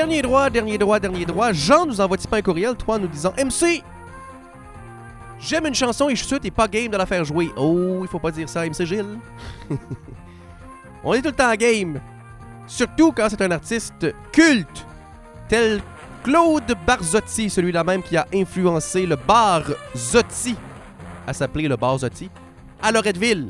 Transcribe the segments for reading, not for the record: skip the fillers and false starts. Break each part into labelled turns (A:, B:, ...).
A: Dernier droit. Jean nous envoie pas un courriel, toi, nous disant MC, j'aime une chanson et je suis sûr que t'es pas game de la faire jouer. Oh, il faut pas dire ça, MC Gilles. On est tout le temps game. Surtout quand c'est un artiste culte, tel Claude Barzotti, celui-là même qui a influencé le bar Zotti à s'appeler le bar Zotti à Loretteville.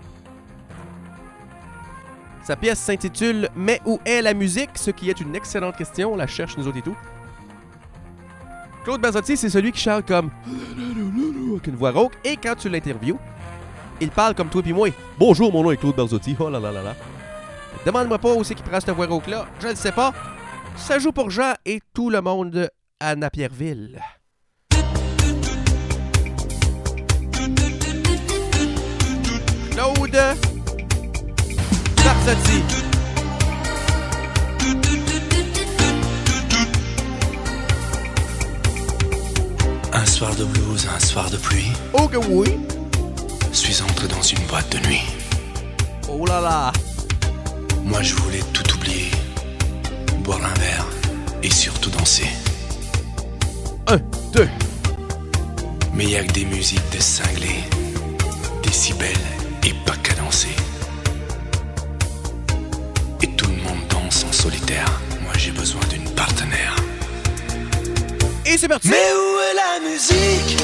A: Sa pièce s'intitule « Mais où est la musique ?» Ce qui est une excellente question, on la cherche nous autres et tout. Claude Barzotti, c'est celui qui chante comme avec une voix rauque, et quand tu l'interviews, il parle comme toi et moi. « Bonjour, mon nom est Claude Barzotti. Oh là là là là. » Demande-moi pas où c'est qu'il prend cette voix rauque-là, je ne sais pas. Ça joue pour Jean et tout le monde à Napierville. Claude Barzotti.
B: Un soir de blues, un soir de pluie.
A: Oh que oui.
B: Suis entré dans une boîte de nuit.
A: Oh là là.
B: Moi je voulais tout oublier, boire un verre et surtout danser.
A: 1, 2.
B: Mais y a que des musiques de cinglés, des si belles et pas cadencées. Et tout le monde danse en solitaire. Moi j'ai besoin d'une partenaire.
A: Et c'est parti.
C: Mais où est la musique?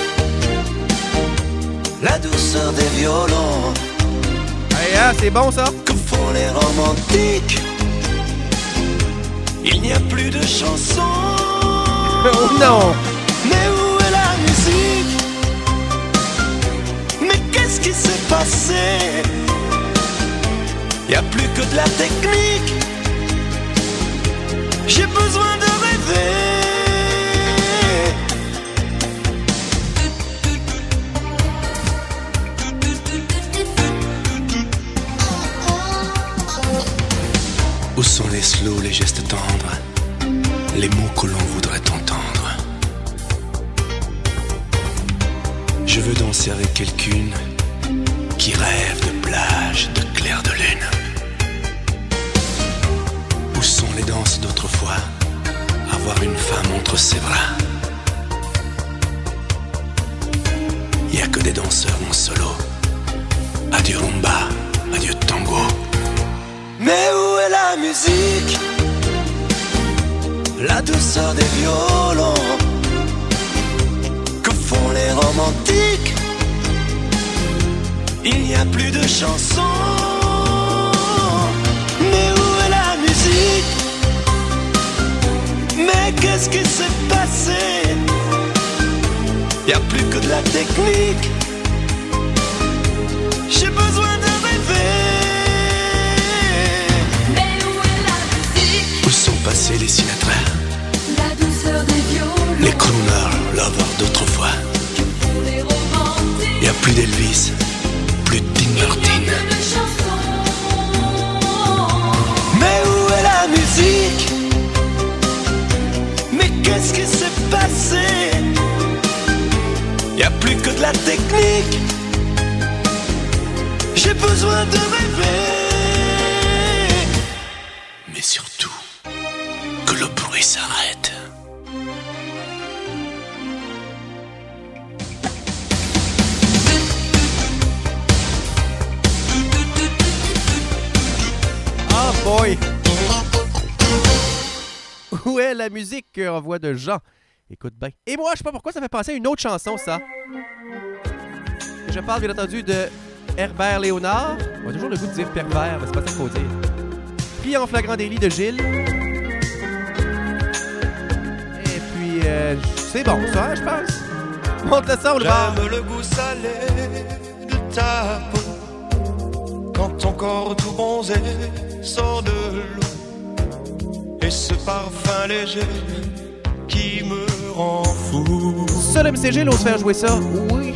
C: La douceur des violons.
A: Hey, hein, c'est bon ça.
C: Que font les romantiques? Il n'y a plus de chansons.
A: Oh non.
C: Mais où est la musique? Mais qu'est-ce qui s'est passé? Y a plus que de la technique. J'ai besoin de rêver.
B: Où sont les slows, les gestes tendres, les mots que l'on voudrait entendre? Je veux danser avec quelqu'une qui rêve de plage, de clair de lune. Où sont les danses d'autrefois? Avoir une femme entre ses bras. Y a que des danseurs en solo. Adieu rumba, adieu tango.
C: Mais où est la musique? La douceur des violons. Que font les romantiques? Il n'y a plus de chansons. Mais où est la musique? Mais qu'est-ce qui s'est passé? Y a plus que de la technique. J'ai besoin de rêver.
B: Où sont passés les Sinatra,
D: La douceur des violons,
B: les crooners, lovers d'autrefois? Y a plus d'Elvis, plus de Dean Martin.
C: Mais où est la musique? Mais qu'est-ce qui s'est passé? Y a plus que de la technique. J'ai besoin de rêver.
B: Mais surtout, que le bruit s'arrête.
A: Oh boy. Où est la musique en voix de Jean? Écoute bien. Et moi, je sais pas pourquoi ça fait penser à une autre chanson, ça. Je parle bien entendu de Herbert Léonard. On a toujours le goût de dire pervers, mais c'est pas ça qu'il faut dire. Pris en flagrant délit de Gilles. Et puis, c'est bon ça, hein, je pense. Monte le son, le bar.
C: J'aime le goût salé de ta peau. Quand ton corps tout bronzé sort de l'eau. Et ce parfum léger qui me rend fou.
A: Seul MC Gilles ose faire jouer ça. Oui.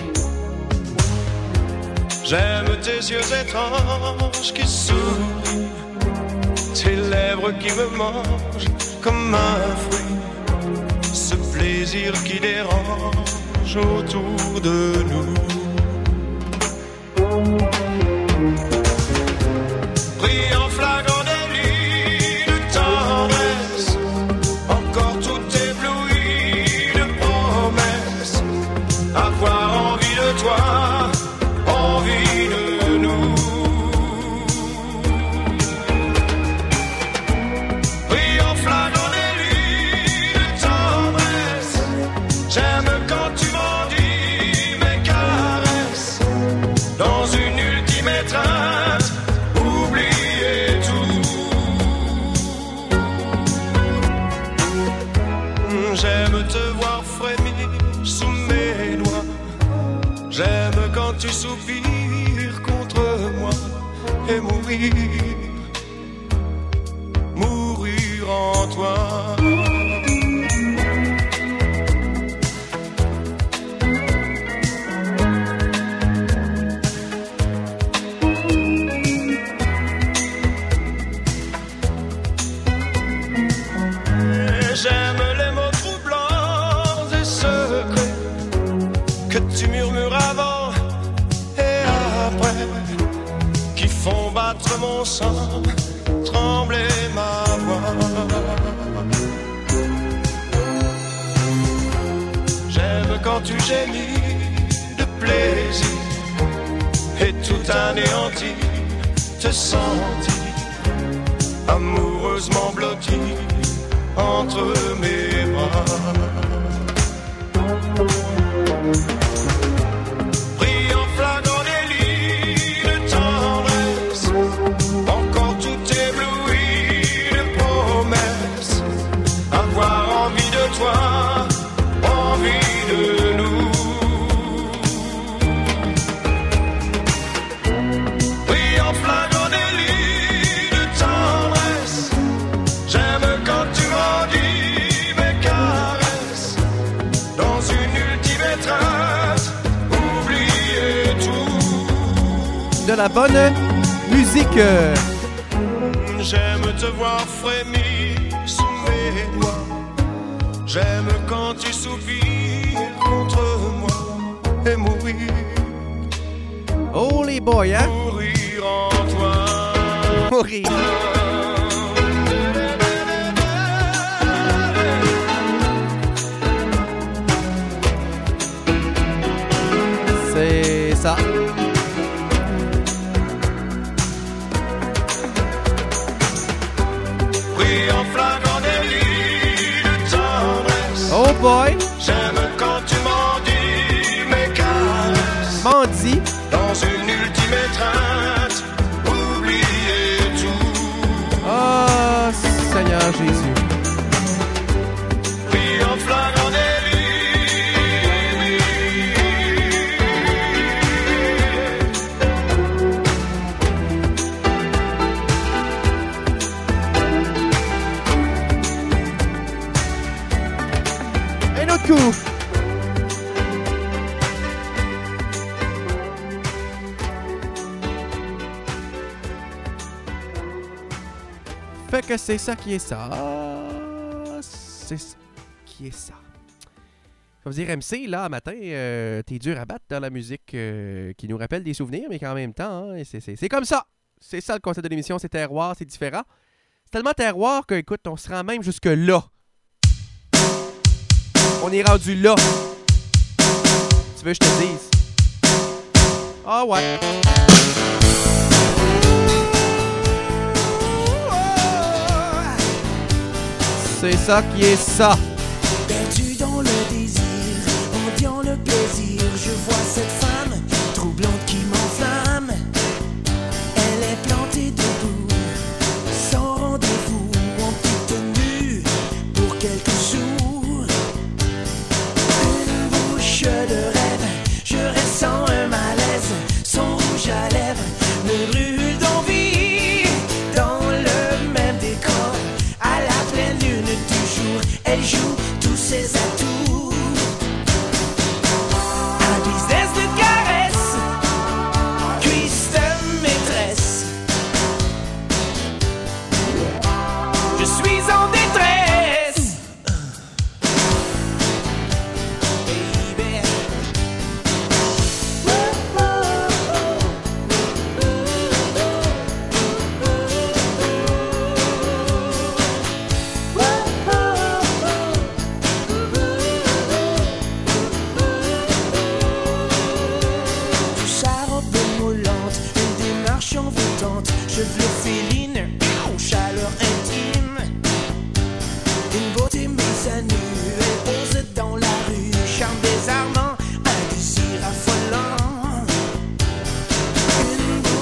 C: J'aime tes yeux étranges qui sourient, tes lèvres qui me mangent comme un fruit, ce plaisir qui dérange autour de nous. Pris en flagrant délit de tendresse, en ultime étreinte, oublier tout. J'aime te voir frémir sous mes doigts. J'aime quand tu soupires contre moi et mourir en toi. J'aime les mots troublants et secrets que tu murmures avant et après, qui font battre mon sang, trembler ma voix. J'aime quand tu gémis de plaisir et tout anéanti, te sentir amoureusement blotti entre mes bras. Brillant flagrant délit de tendresse, encore tout ébloui de promesses, avoir envie de toi, envie de nous. Brillant flagrant délit de tendresse, j'aime quand tu m'endis mes caresses, dans une ultime étreinte, oublier tout.
A: De la bonne musique.
C: J'aime te voir frémir sous mes doigts. J'aime quand tu soupires contre moi et mourir.
A: Oh les boys, hein?
C: Mourir en toi.
A: Mourir. C'est ça.
C: Brillant flagrant délit de tendresse.
A: Oh boy.
C: J'aime quand tu m'endis mes caresses.
A: Bandit.
C: Dans une ultime étreinte, oublier tout.
A: Oh Seigneur Jésus.
C: Brillant flagrant délit.
A: Un autre coup. Fait que c'est ça qui est ça. C'est ça qui est ça. Je vais vous dire, MC, là, matin, t'es dur à battre dans la musique qui nous rappelle des souvenirs, mais qu'en même temps, hein, c'est comme ça. C'est ça le concept de l'émission, c'est terroir, c'est différent. C'est tellement terroir que, écoute, on se rend même jusque là. On est rendu là. Tu veux que je te dise? Ah ouais. C'est ça qui est ça.
E: Perdu dans le désir, mendiant le plaisir, je vois cette femme troublante qui m'enflamme. Elle est plantée debout, sans rendez-vous, en petite tenue, pour quelques sous. Une bouche de rêve, je ressens un malaise, son rouge à lèvres me brûle d'envie. Dans le même décor, à la pleine lune du jour, elle joue tous ses atouts. Un business de caresses, cuisse de maîtresse. Je suis en détresse. Baby. Du charope mollante, une démarche envoûtante, cheveux féline, aux chaleurs intimes. Une beauté mise à nu, elle pose dans la rue, charme désarmant, un désir affolant. Une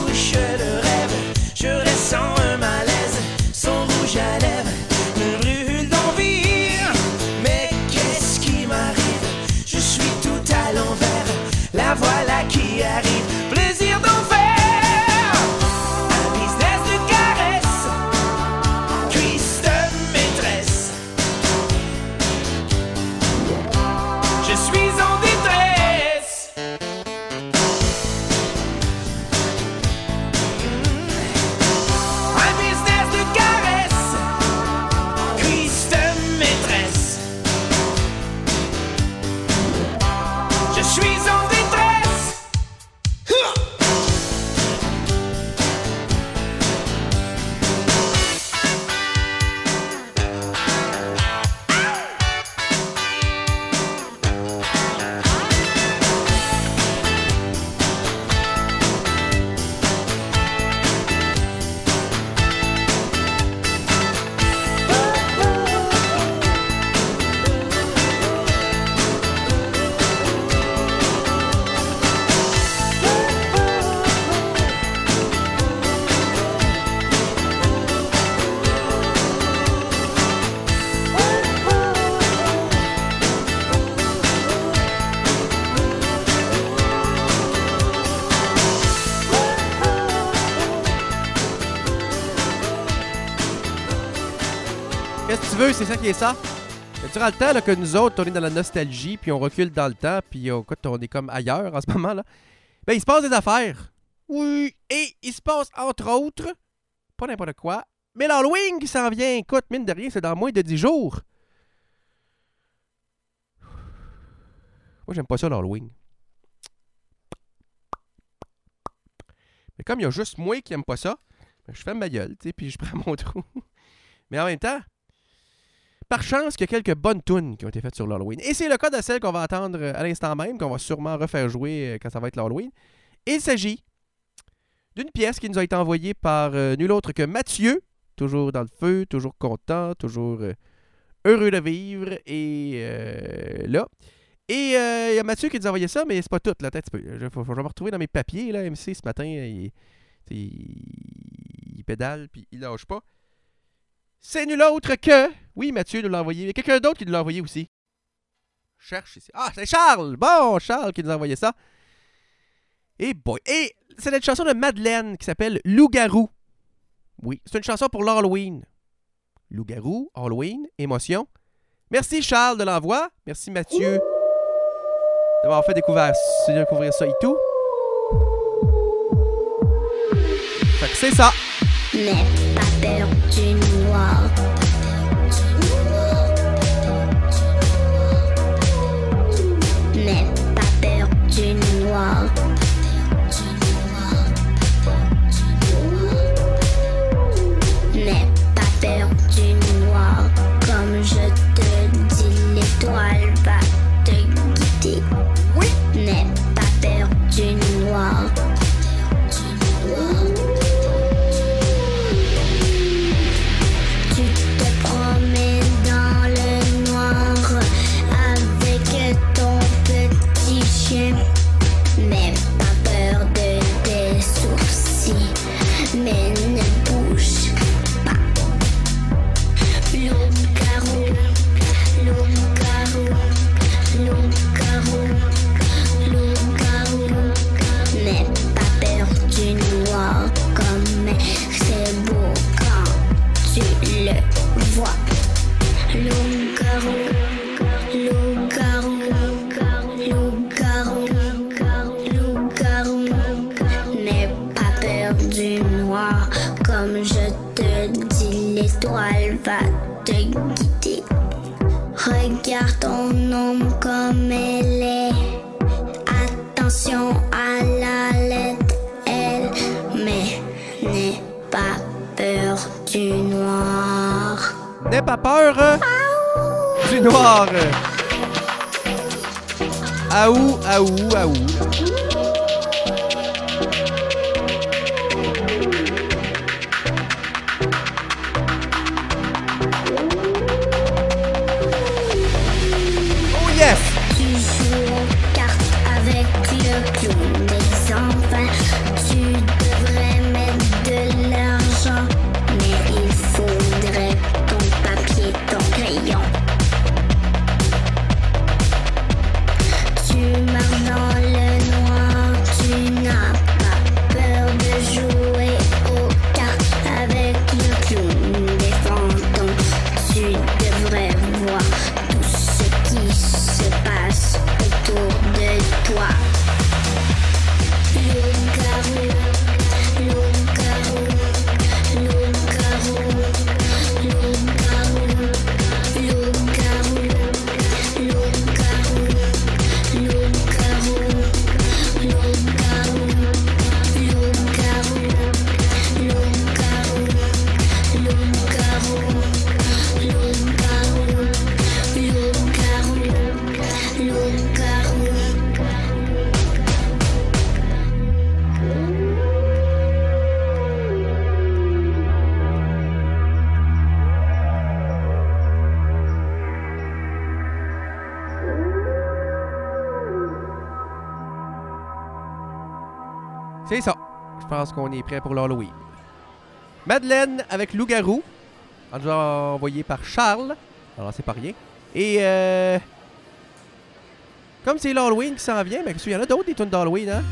A: Qu'est-ce que tu veux? C'est ça qui est ça. Mais durant le temps là, que nous autres, on est dans la nostalgie, puis on recule dans le temps, puis on est comme ailleurs en ce moment, là. Ben, il se passe des affaires. Oui. Et il se passe, entre autres, pas n'importe quoi, mais l'Halloween qui s'en vient. Écoute, mine de rien, c'est dans moins de 10 jours. Moi, j'aime pas ça, l'Halloween. Mais comme il y a juste moi qui aime pas ça, ben, je ferme ma gueule, tu sais, puis je prends mon trou. Mais en même temps, par chance qu'il y a quelques bonnes tunes qui ont été faites sur l'Halloween. Et c'est le cas de celle qu'on va entendre à l'instant même, qu'on va sûrement refaire jouer quand ça va être l'Halloween. Il s'agit d'une pièce qui nous a été envoyée par nul autre que Mathieu, toujours dans le feu, toujours content, toujours heureux de vivre. Et là. Et il y a Mathieu qui nous a envoyé ça, mais c'est pas tout. Là, je vais me retrouver dans mes papiers. Là, MC, ce matin, il pédale, puis il lâche pas. C'est nul autre que... Oui, Mathieu nous l'a envoyé. Il y a quelqu'un d'autre qui nous l'a envoyé aussi. Cherche ici. Ah, c'est Charles! Bon, Charles qui nous a envoyé ça. Et boy. Et c'est une chanson de Madeleine qui s'appelle Loup-garou. Oui, c'est une chanson pour l'Halloween. Loup-garou, Halloween, émotion. Merci Charles de l'envoi. Merci Mathieu d'avoir fait découvrir ça et tout. Fait que c'est ça.
F: N'aie pas peur du noir. N'aie pas peur du noir. N'aie pas peur du noir. Comme je te dis, l'étoile va te guider. Oui. N'aie pas peur du noir. Tu te promènes dans le noir avec ton petit chien. N'aie pas peur de tes sourcils, mais ne bouge pas. Loup-garou, loup-garou, loup-garou, loup-garou. N'aie pas peur du noir, comme c'est beau quand tu le vois. Loup-garou, loup-garou, loup-garou, loup-garou. N'aie pas peur du noir, comme je te dis, l'étoile va te guider. Regarde ton ombre comme elle est. Attention à la lettre L, mais n'aie pas peur du noir.
A: N'aie pas peur du noir. Aou, aou, aou. Oh yes!
F: Tu joues aux cartes avec le clown des enfants. Tu devrais mettre de l'argent, mais il faudrait ton papier, ton crayon. Tu marches dans le noir, tu n'as pas peur de jouer aux cartes avec le clown des fantômes. Tu devrais voir tout ce qui se passe autour de toi. Loup-garou, loup-garou, loup-garou, loup-garou, loup-garou, loup-garou, loup-garou, loup-garou, loup-garou, loup-garou, loup-garou, loup-garou, loup-garou, loup-garou.
A: C'est ça. Je pense qu'on est prêt pour l'Halloween. Madeleine avec Loup-garou. Envoyé par Charles. Alors, c'est pas rien. Et comme c'est l'Halloween qui s'en vient, mais il y en a d'autres des tunes d'Halloween, hein?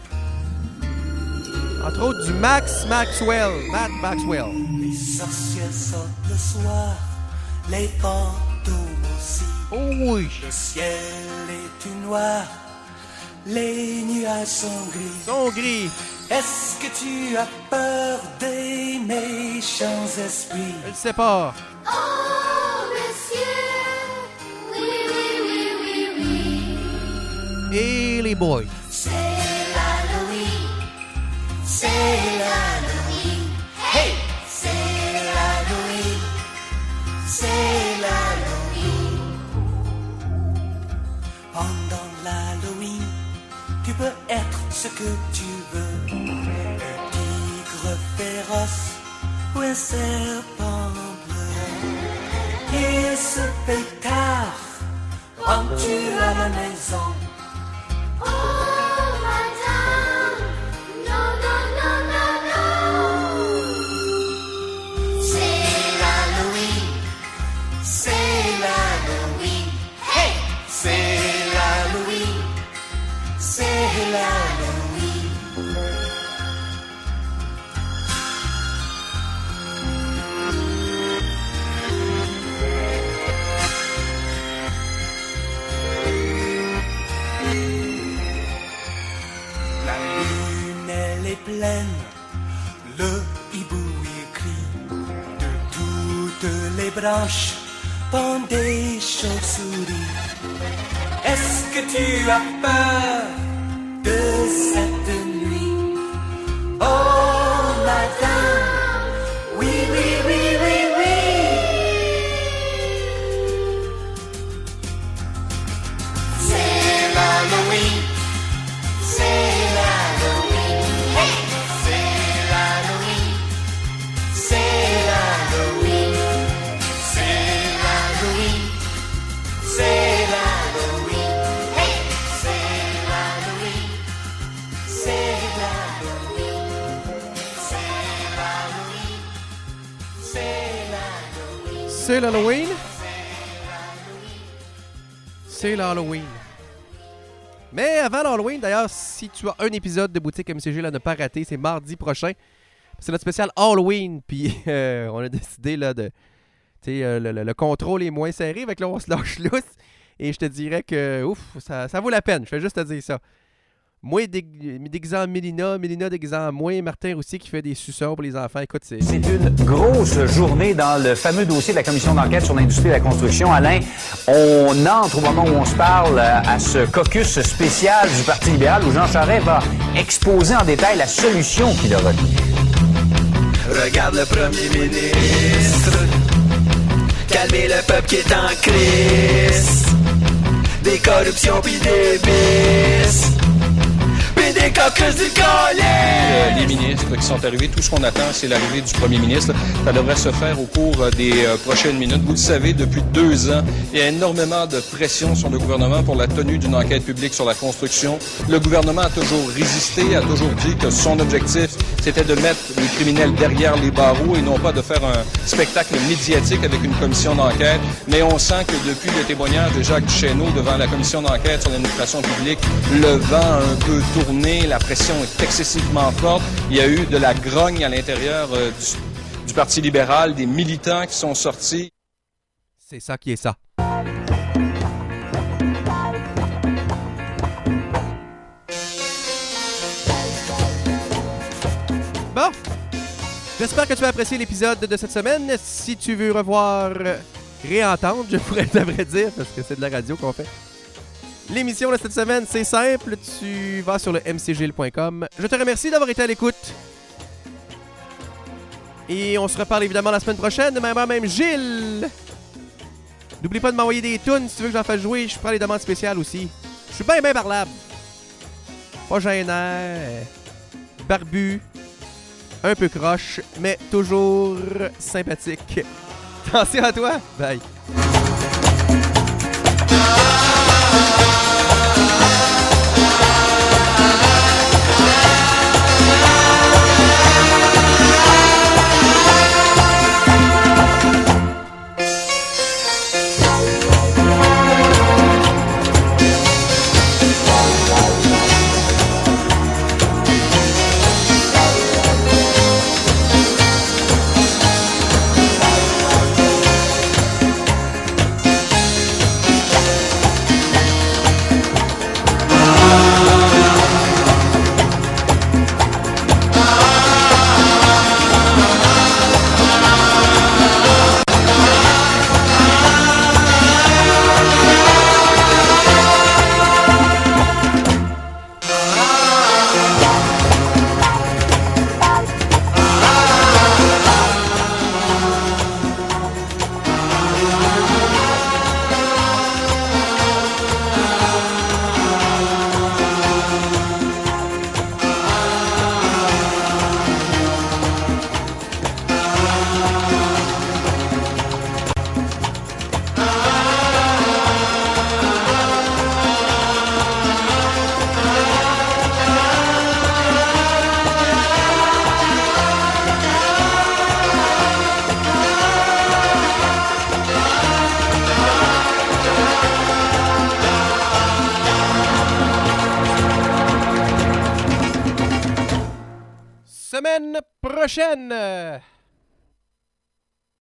A: Entre autres, du Matt Maxwell.
E: Les sorcières sortent le soir les fantômes aussi.
A: Oh oui.
E: Le ciel est tout noir, les nuages sont gris.
A: Son gris.
E: Est-ce que tu as peur des méchants esprits?
A: Je le sais pas.
D: Oh, monsieur, oui, oui, oui, oui, oui.
A: Et les boys.
D: C'est l'Halloween, c'est l'Halloween, hey! C'est l'Halloween, c'est l'Halloween.
E: Pendant l'Halloween, tu peux être ce que tu veux. Un tigre féroce ou un serpent bleu. Et se fait tard, rentres-tu à la maison?
D: Oh, madame, non, non, non, non, non. C'est l'Halloween, c'est l'Halloween, hey!
E: C'est l'Halloween, c'est l'Halloween. La lune, elle est pleine, le hibou y crie. De toutes les branches pendent des chauves-souris. Est-ce que tu as peur de cette nuit? Oh, madame, oui, oui, oui, oui, oui.
D: C'est l'Halloween, c'est l'Halloween, hey! C'est l'Halloween, c'est l'Halloween,
E: C'est l'Halloween, c'est l'Halloween,
D: hey!
E: c'est l'Halloween, c'est l'Halloween, c'est l'Halloween, c'est l'Halloween.
A: C'est l'Halloween. C'est l'Halloween. Mais avant l'Halloween, d'ailleurs, si tu as un épisode de Boutique MCG à ne pas rater, c'est mardi prochain. C'est notre spécial Halloween. Puis on a décidé là, de... Tu sais, le contrôle est moins serré, avec là, on se lâche lousse. Et je te dirais que, ouf, ça vaut la peine. Je fais juste te dire ça. Moi, déguisant en Mélina déguisant en moi, Martin aussi qui fait des suceurs pour les enfants. Écoute, c'est
G: une grosse journée dans le fameux dossier de la commission d'enquête sur l'industrie de la construction. Alain, on entre au moment où on se parle à ce caucus spécial du Parti libéral où Jean Charest va exposer en détail la solution qu'il a retenue.
B: Regarde le premier ministre, calmer le peuple qui est en crise. Des corruptions pis des vices, pis des caucus du collet.
H: Les ministres qui sont arrivés, tout ce qu'on attend, c'est l'arrivée du premier ministre. Ça devrait se faire au cours des prochaines minutes. Vous le savez, depuis 2 ans, il y a énormément de pression sur le gouvernement pour la tenue d'une enquête publique sur la construction. Le gouvernement a toujours résisté, a toujours dit que son objectif, c'était de mettre les criminels derrière les barreaux et non pas de faire un spectacle médiatique avec une commission d'enquête. Mais on sent que depuis le témoignage de Jacques Duchesneau devant la commission d'enquête sur l'administration publique, le vent a un peu tourné, la pression est excessivement forte. Il y a eu de la grogne à l'intérieur du Parti libéral, des militants qui sont sortis.
A: c'est ça qui est ça. Bon, j'espère que tu as apprécié l'épisode de cette semaine. Si tu veux revoir, réentendre, je pourrais te vrai dire, parce que c'est de la radio qu'on fait. L'émission de cette semaine, c'est simple. Tu vas sur le mcgil.com. Je te remercie d'avoir été à l'écoute. Et on se reparle évidemment la semaine prochaine. Même Gilles. N'oublie pas de m'envoyer des tunes si tu veux que j'en fasse jouer. Je prends les demandes spéciales aussi. Je suis bien parlable. Pas gênant. Barbu. Un peu croche. Mais toujours sympathique. Attention à toi. Bye. semaine prochaine!